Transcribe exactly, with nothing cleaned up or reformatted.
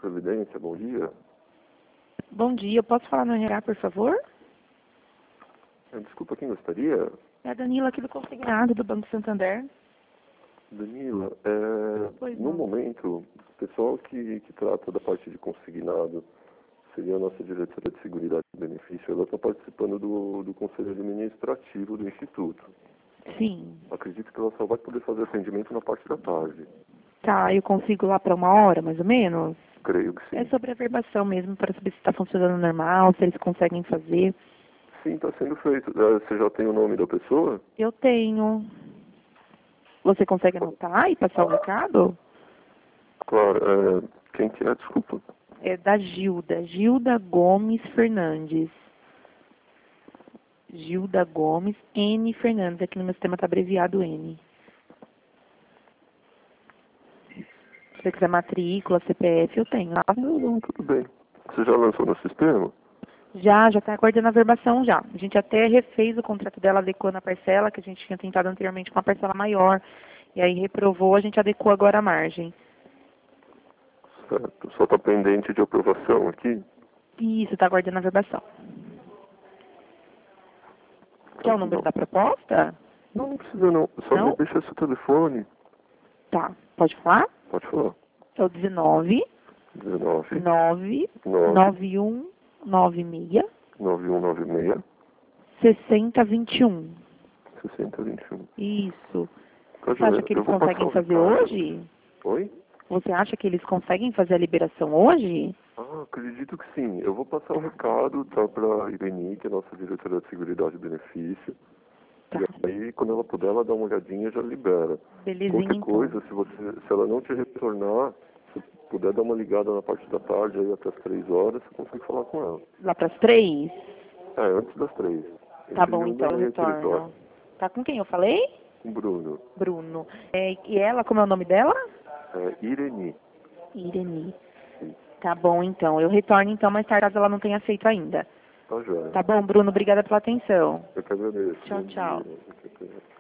Previdência, bom dia. Bom dia, eu posso falar no R H, por favor? É, Desculpa, quem gostaria? É a Danila aqui do Consignado, do Banco Santander. Danila, é, Pois no não. momento, o pessoal que, que trata da parte de consignado seria a nossa diretora de Seguridade e Benefício. Ela está participando do, do Conselho Administrativo do Instituto. Sim. Acredito que ela só vai poder fazer atendimento na parte da tarde. Tá, eu consigo lá para uma hora, mais ou menos? Creio que sim. É sobre a verbação mesmo, para saber se está funcionando normal, se eles conseguem fazer. Sim, está sendo feito. É, Você já tem o nome da pessoa? Eu tenho. Você consegue anotar e passar o recado? Claro. É, quem que é? Desculpa. É da Gilda, Gilda Gomes Fernandes. Gilda Gomes N Fernandes, aqui no meu sistema está abreviado N. Se você quiser matrícula, C P F, eu tenho. Ah, não, não, tudo bem. Você já lançou no sistema? Já, já está aguardando a verbação já. A gente até refez o contrato dela, adequando a parcela, que a gente tinha tentado anteriormente com uma parcela maior. E aí reprovou, a gente adequou agora a margem. Certo. Só está pendente de aprovação aqui? Isso, está aguardando a verbação. Quer o número Não, da proposta? não, não precisa não. Só Não? me deixa seu telefone. Tá, pode falar? Pode falar. É o dezenove, dezenove, nove, nove, nove um nove seis, nove um nove seis, sessenta vinte e um. sessenta vinte e um. Isso. Tá, Você acha joia. que Eu eles vou passar conseguem o fazer recado. hoje? Oi? Você acha que eles conseguem fazer a liberação hoje? Ah, acredito que sim. Eu vou passar o recado, tá, para a Irene, que é a nossa diretora de Seguridade e Benefício. Tá. E aí, quando ela puder, ela dá uma olhadinha e já libera. Belezinha, Qualquer então. coisa, se, você, se ela não te retornar, se puder dar uma ligada na parte da tarde, aí até as três horas, você consegue falar com ela. Lá para as três? É, antes das três. Tá Entre bom, uma então e eu meia, três horas. retorno. Tá com quem eu falei? Com o Bruno. Bruno. É, e ela, como é o nome dela? É, Irene. Irene. Tá bom, então. Eu retorno, então, mais tarde, caso ela não tenha feito ainda. Tá joia. Tá bom, Bruno? Obrigada pela atenção. Eu que agradeço. Tchau, Bom tchau. dia.